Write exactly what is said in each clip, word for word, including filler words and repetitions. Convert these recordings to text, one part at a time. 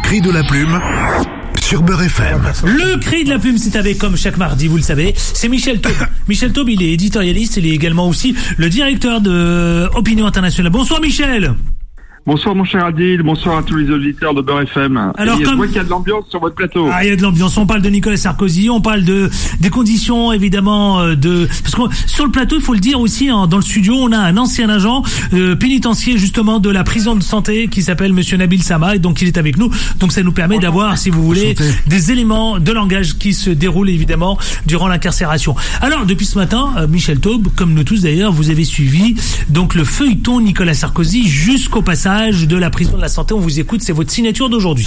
cri de la plume sur Beurre F M. Le cri de la plume, c'est avec, comme chaque mardi, vous le savez, c'est Michel Taube. Michel Taube, il est éditorialiste, il est également aussi le directeur de Opinion Internationale. Bonsoir Michel. Bonsoir mon cher Adil, bonsoir à tous les auditeurs de Beurre F M. Alors, et comme... je vois qu'il y a de l'ambiance sur votre plateau. Ah, il y a de l'ambiance. On parle de Nicolas Sarkozy, on parle de des conditions évidemment de parce que sur le plateau, il faut le dire aussi, hein, dans le studio, on a un ancien agent euh, pénitentiaire justement de la prison de santé qui s'appelle Monsieur Nabil Sama, et donc il est avec nous. Donc ça nous permet d'avoir, si vous voulez, des éléments de langage qui se déroulent évidemment durant l'incarcération. Alors depuis ce matin, euh, Michel Taube, comme nous tous d'ailleurs, vous avez suivi donc le feuilleton Nicolas Sarkozy jusqu'au passage de la prison de la santé. On vous écoute, c'est votre signature d'aujourd'hui.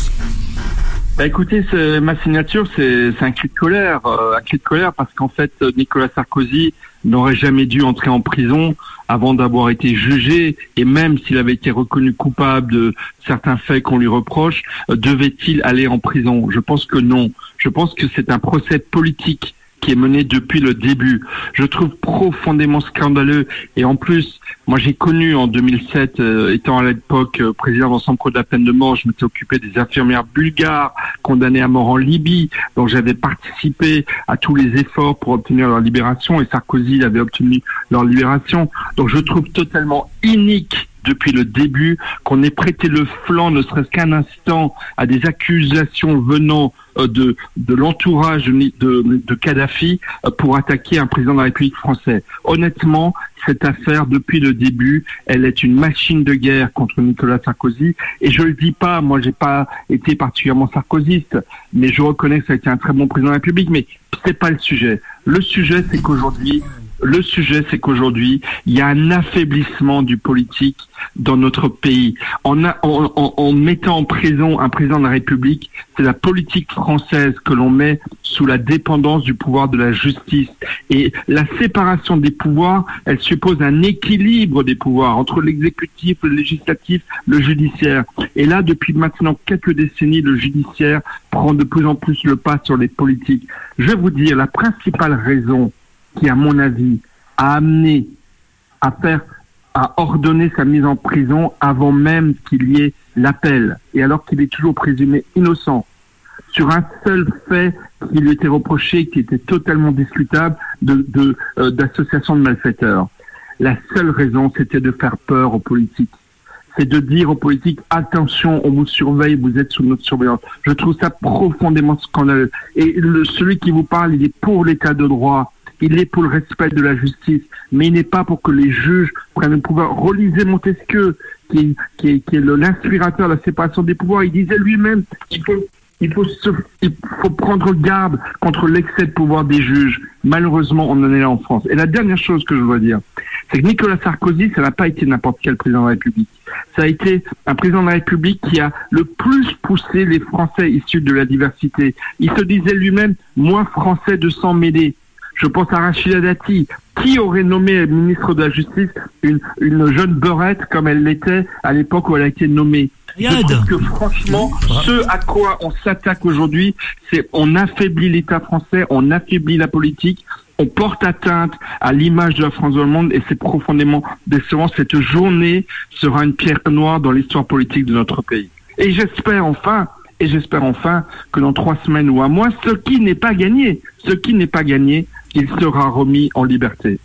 Bah écoutez, c'est, ma signature, c'est, c'est un cri de colère, euh, un cri de colère parce qu'en fait, Nicolas Sarkozy n'aurait jamais dû entrer en prison avant d'avoir été jugé, et même s'il avait été reconnu coupable de certains faits qu'on lui reproche, euh, devait-il aller en prison? Je pense que non. Je pense que c'est un procès politique qui est mené depuis le début. Je trouve profondément scandaleux. Et en plus, moi j'ai connu en deux mille sept, euh, étant à l'époque euh, président d'Ensemble contre la peine de mort, je m'étais occupé des infirmières bulgares condamnées à mort en Libye. Donc j'avais participé à tous les efforts pour obtenir leur libération, et Sarkozy avait obtenu leur libération. Donc je trouve totalement inique depuis le début qu'on ait prêté le flanc, ne serait-ce qu'un instant, à des accusations venant euh, de de l'entourage de, de, de Kadhafi euh, pour attaquer un président de la République française. Honnêtement, cette affaire, depuis le début, elle est une machine de guerre contre Nicolas Sarkozy. Et je le dis pas, moi j'ai pas été particulièrement sarkozyste, mais je reconnais que ça a été un très bon président de la République, mais c'est pas le sujet. Le sujet, c'est qu'aujourd'hui, Le sujet, c'est qu'aujourd'hui, il y a un affaiblissement du politique dans notre pays. En, a, en, en, en mettant en prison un président de la République, c'est la politique française que l'on met sous la dépendance du pouvoir de la justice. Et la séparation des pouvoirs, elle suppose un équilibre des pouvoirs entre l'exécutif, le législatif, le judiciaire. Et là, depuis maintenant quelques décennies, le judiciaire prend de plus en plus le pas sur les politiques. Je vais vous dire, la principale raison qui, à mon avis, a amené à faire, à ordonner sa mise en prison avant même qu'il y ait l'appel, et alors qu'il est toujours présumé innocent, sur un seul fait qui lui était reproché, qui était totalement discutable, de, de, euh, d'association de malfaiteurs. La seule raison, c'était de faire peur aux politiques. C'est de dire aux politiques, attention, on vous surveille, vous êtes sous notre surveillance. Je trouve ça profondément scandaleux. Et le, celui qui vous parle, il est pour l'état de droit. Il est pour le respect de la justice, mais il n'est pas pour que les juges prennent le pouvoir. Relisez Montesquieu, qui, qui, est, qui est le, l'inspirateur de la séparation des pouvoirs. Il disait lui-même qu'il faut, il faut, se, il faut prendre garde contre l'excès de pouvoir des juges. Malheureusement, on en est là en France. Et la dernière chose que je dois dire, c'est que Nicolas Sarkozy, ça n'a pas été n'importe quel président de la République. Ça a été un président de la République qui a le plus poussé les Français issus de la diversité. Il se disait lui-même, moi Français de sang mêlé. Je pense à Rachida Dati. Qui aurait nommé ministre de la Justice une, une jeune beurette comme elle l'était à l'époque où elle a été nommée? Je trouve que franchement, ce à quoi on s'attaque aujourd'hui, c'est on affaiblit l'État français, on affaiblit la politique, on porte atteinte à l'image de la France dans le monde, et c'est profondément décevant. Cette journée sera une pierre noire dans l'histoire politique de notre pays. Et j'espère enfin, et j'espère enfin que dans trois semaines ou un mois, ce qui n'est pas gagné, ce qui n'est pas gagné, il sera remis en liberté.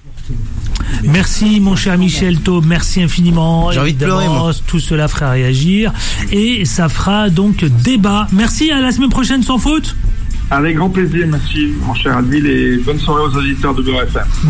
Merci mon cher Michel Taube, merci infiniment. J'ai envie de pleurer, moi. Tout cela fera réagir et ça fera donc débat. Merci, à la semaine prochaine sans faute. Avec grand plaisir, merci mon cher Adil, et bonne soirée aux auditeurs de Beurre F M.